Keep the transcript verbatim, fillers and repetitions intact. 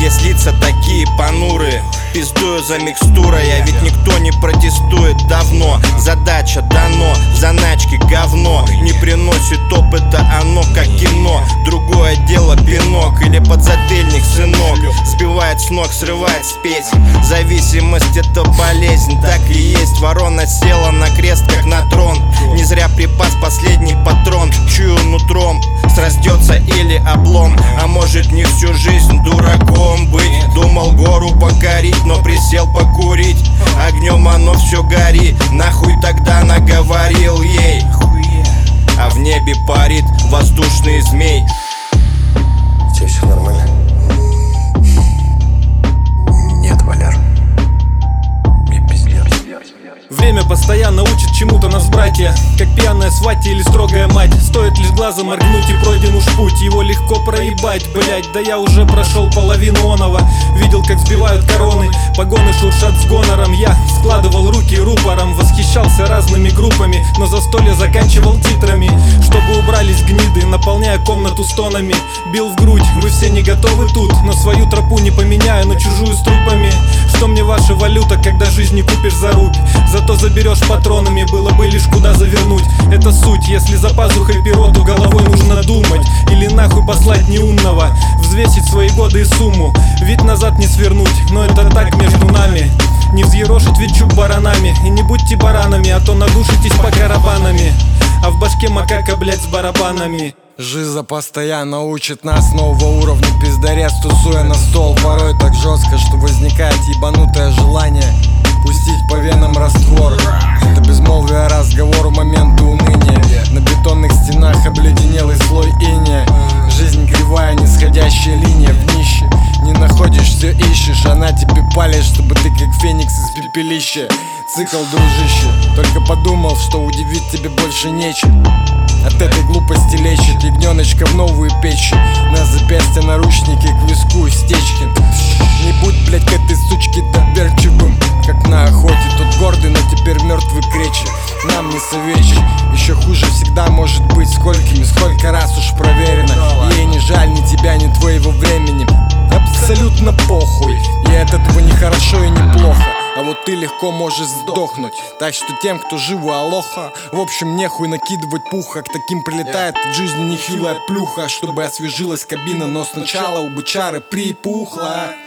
Здесь лица такие понурые, пиздую за микстурой, а ведь никто не протестует давно. Задача дано, заначки говно, не приносит опыта оно как кино. Другое дело пинок или подзатыльник, сынок, сбивает с ног, срывает спесь. Зависимость это болезнь, так и есть. Ворона села на крест как на трон, не зря припас последний патрон. Чую нутром, срастется или облом, а может не всю жизнь дураком быть. Думал гору покорить, но присел покурить. Огнем оно все гори, нахуй тогда наговорил ей. А в небе парит воздушный змей. У тебя все нормально? Нет, Валяр. Мне пиздец. Время постоянно учит чему-то нас, братья, как пьяная сватья или строгая мать. Стоит лишь глазом моргнуть и пройден уж путь, его легко проебать, блять. Да я уже прошел половину оного, видел, как сбивают короны, погоны шуршат с гонором. Я складывал руки рупором, восхищался разными группами, но застолье заканчивал титрами. Чтобы убрались гниды, наполняя комнату стонами. Бил в грудь, вы все не готовы тут, но свою тропу не поменяю на чужую с трупами. Что мне ваша валюта, когда жизнь не купишь за рубь? Зато заберешь патронами, было бы лишь куда завернуть. Это суть, если за пазухой перо, то головой нужно думать. Или нахуй послать неумного, взвесить свои годы и сумму. Ведь назад не свернуть, но это так между нами. Не взъерошить ведь чуб баранами. И не будьте баранами, а то надушитесь по карабанами. А в башке макака, блять, с барабанами. Жиза постоянно учит нас нового уровня пиздарец, тусуя на стол. Порой так жестко, что возникает ебанутое желание пустить по венам раствор. Это безмолвие разговору, моменты уныния. На бетонных стенах обледенелый слой иния. Жизнь кривая, нисходящая линия в днище. Не находишь, все ищешь, она тебе палит, чтобы ты как феникс из пепелища. Цикл, дружище, только подумал, что удивить тебе больше нечем. От этой глупости лечит ягненочка в новую печь. На запястье наручники, к виску стечки. Не будь, блять, к этой сучке доверчивым, как на охоте. Тот гордый, но теперь мертвый кречет. Нам не советчик, еще хуже всегда может быть. Сколькими, сколько раз уж проверено. Ей не жаль ни тебя, ни твоего времени. Абсолютно похуй, и от этого не хорошо и не плохо. А вот ты легко можешь сдохнуть. Так что тем, кто живу, алоха. В общем, нехуй накидывать пуха. К таким прилетает от жизни нехилая плюха, чтобы освежилась кабина, но сначала у бычары припухла.